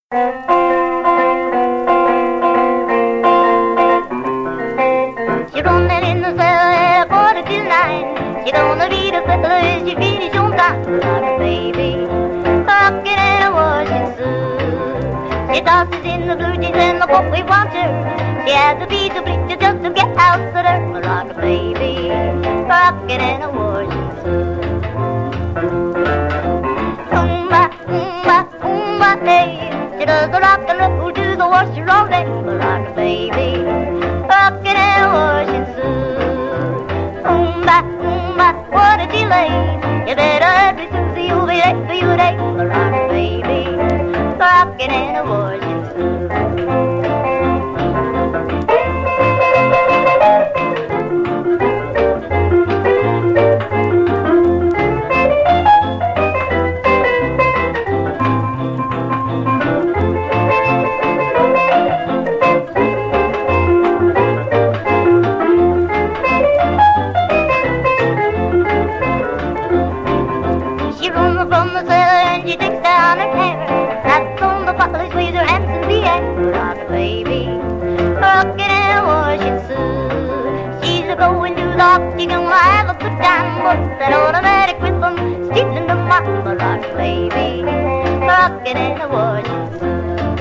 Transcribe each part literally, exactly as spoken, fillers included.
She's running in the cell at quarter till nine. She's gonna be the fella as she finish on time. Like a baby, rocking in a washing suit. She tosses in the blue jeans and the what we want her. She has to be so bleach just to get out of her. Like a baby, rocking in a washing suit. Oomba, oomba, oomba, hey. She does the rock and roll to the washer all day. Like a baby, rocking in a washing suit. Oomba, oomba, what a delay. You better be Susie, you'll be late for your day. Like a baby, rocking in a washing suit. She runs from the cellar and she takes down her hair. That's on the butler, squeeze her hands in the air. Like a baby, rocking in a washing suit. She's a going to the hop, she gonna have a good time. But that automatic rhythm stealing the mind. Like a baby, rocking in a washing suit.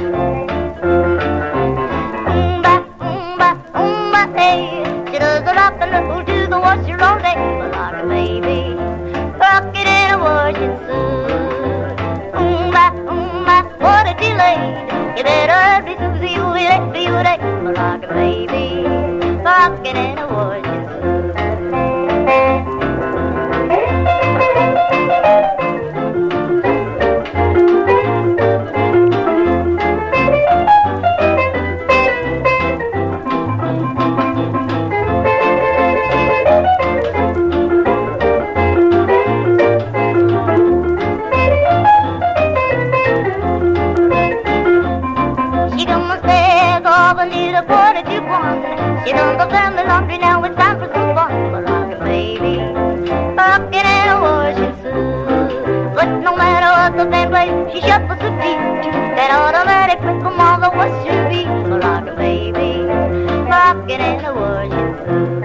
Oomba, oomba, oomba, hey. She does the rock and roll to the washer all day. Like a baby, rocking in a washing suit. Oomba, oomba, what a delay. You better be Susie, you'll be late for your day. Like a baby, rocking in a washing suit. She gonna stay off and need a quarter to one. She done the family laundry, now it's time for some fun. But like a baby, rocking in a washing suit. But no matter what the band plays, she shuffles her feet to that automatic rhythm on the washer beat. But like a baby, rocking in a washing suit.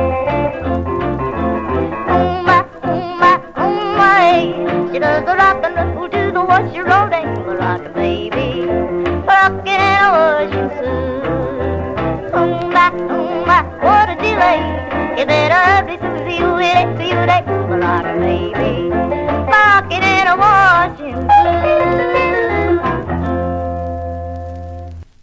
Oomba, oomba, oomba, hey. She does the rock and roll to the washer all day. But like a baby, rocking in a washing suit. Oomba, oomba, what a delay. You better be Susie, you'll be late for your day. Like a baby, rocking in a washing suit.